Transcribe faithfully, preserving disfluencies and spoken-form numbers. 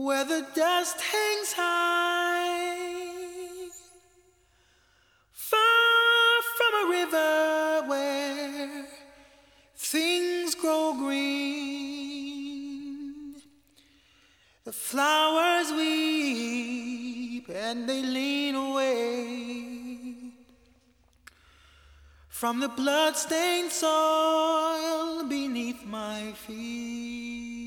where the dust hangs high, far from a river where things grow green. The flowers weep and they lean away from the blood-stained soil beneath my feet.